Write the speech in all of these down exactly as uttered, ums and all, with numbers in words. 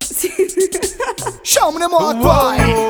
Sciamone mo vai.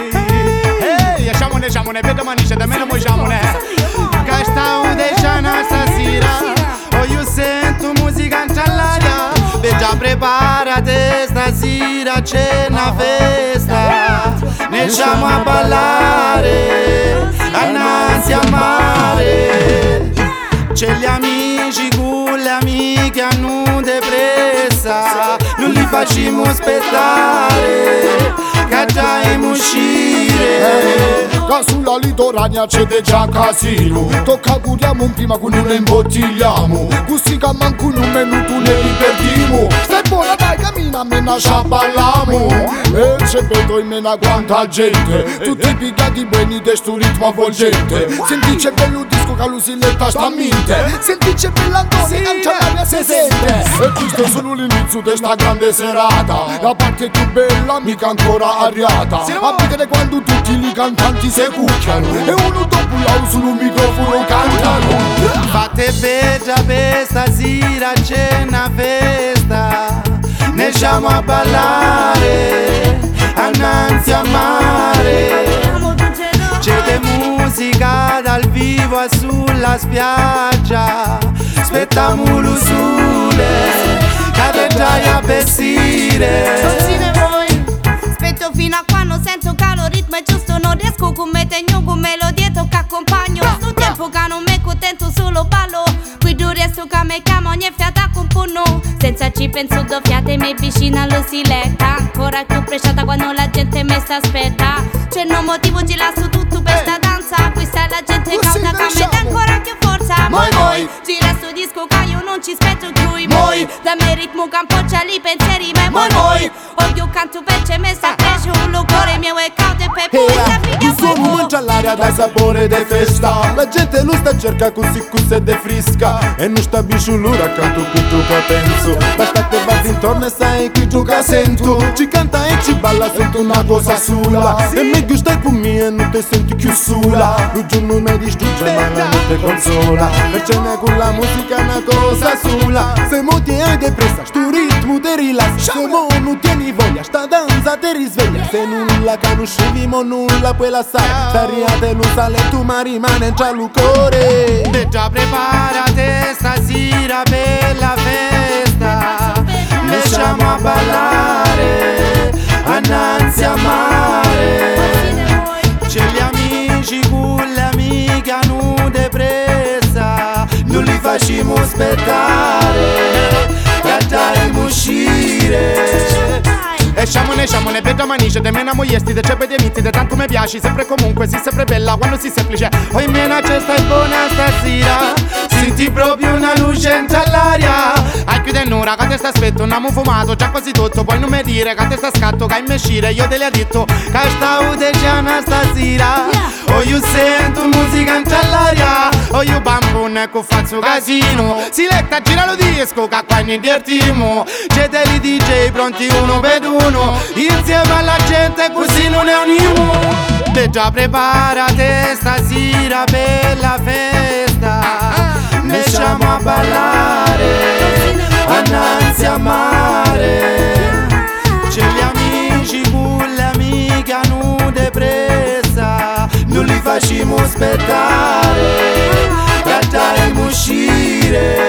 Ehi, sciamone, sciamone, vedo manice, da me non vuoi sciamone. Che sta un decina stasera. Oh, io sento musica all'aria. E già preparate stasera, c'è una festa. Ne siamo a ballare, annanzi a mare. C'è gli amici con le amiche hanno depressa. Non li facciamo aspettare, che già è uscire. Che sulla litorania c'è già casino. Tocca curiamo prima che non ne imbottigliamo. Così che manco un minuto ne li perdiamo. Stai buona dai, cammina, mena ci balliamo. E c'è vedo in mena quanta gente. Tutti pigliati buoni di sto ritmo avvolgente. Senti c'è bello disco che l'usilletta sta a mente. Senti c'è bell'Antoni, cancia l'aria si sente. E questo è solo l'inizio di sta grande serata. La parte più bella mica ancora arriata. A vedere quando tutti i cantanti si cucchiano e uno dopo l'altro sul microfono cantano. Fate bella per stasera, c'è una festa. Ne siamo a ballare, annanzi a mare. C'è de musica dal vivo sulla spiaggia. Aspettiamo lo sole, che già a vestire. Aspetto fino a quando sento che lo ritmo è giusto. Non riesco come tegno con melodie che accompagno. Sto tempo che non mi contento solo ballo. Qui due resto che mi chiamo ogni fiata compono. Senza ci penso due fiate mi vicino allo siletta. Ancora più preciata quando la gente mi sta aspetta. C'è un motivo ci lascio tutto per sta danza. Questa è la gente cauta che mi dà ancora più forza. Moi moi, ci resto disco che io non ci aspetto più. Moi, da me ritmo che appoggia li pensieri. Ma moi moi, odio canto per c'è me sta cresce un locore mio e caute per poi la figlia fuoco. Mangia l'aria da sapore de festa. La gente lo sta cerca così così de frisca. E non sta bisciolura accanto qui tu che penso. Basta te vado intorno e sai qui tu che sento. Ci canta e ci balla, sento una cosa sola. E meglio stai con me e non ti senti più sola. Lo giorno mi distrugge ma la notte consola. Perché con la musica è una cosa sola. Se mo ti hai depressa, sto ritmo ti rilassa. Se mo non tieni voglia, sta danza ti risveglia. Se nulla conoscevi mo nulla puoi lasciare. Stariate lo sale tu ma rimane già il cuore. E già preparate stasera per la festa. Ne siamo a ballare, annanzi a mare. C'è gli amici con le amiche hanno depressa. Non li facciamo aspettare, che già è uscire. E sciamone, sciamone, vedo manice, de mena moiesti, de cepede miti, de tanto mi piaci, sempre comunque, si sempre bella, quando si semplice. Oi mena c'è stai buona stasera, senti proprio una luce in all'aria. Hai più un'ora che te sta aspetto, non abbiamo fumato, già quasi tutto, puoi non mi dire che te sta scatto, che hai me scire, io te le ho detto, che sta udeciana stasera. Oh io sento musica in all'aria, oh io bambone che faccio casino. Siletta gira lo disco, che qua ne divertimo. C'è dei D J pronti uno per uno. Insieme alla gente così non è un'imo. E già preparate stasera per la festa. Ne siamo a ballare, annanzi a mare. C'è gli amici con le amiche hanno depressa. Non li facciamo aspettare, che già è uscire.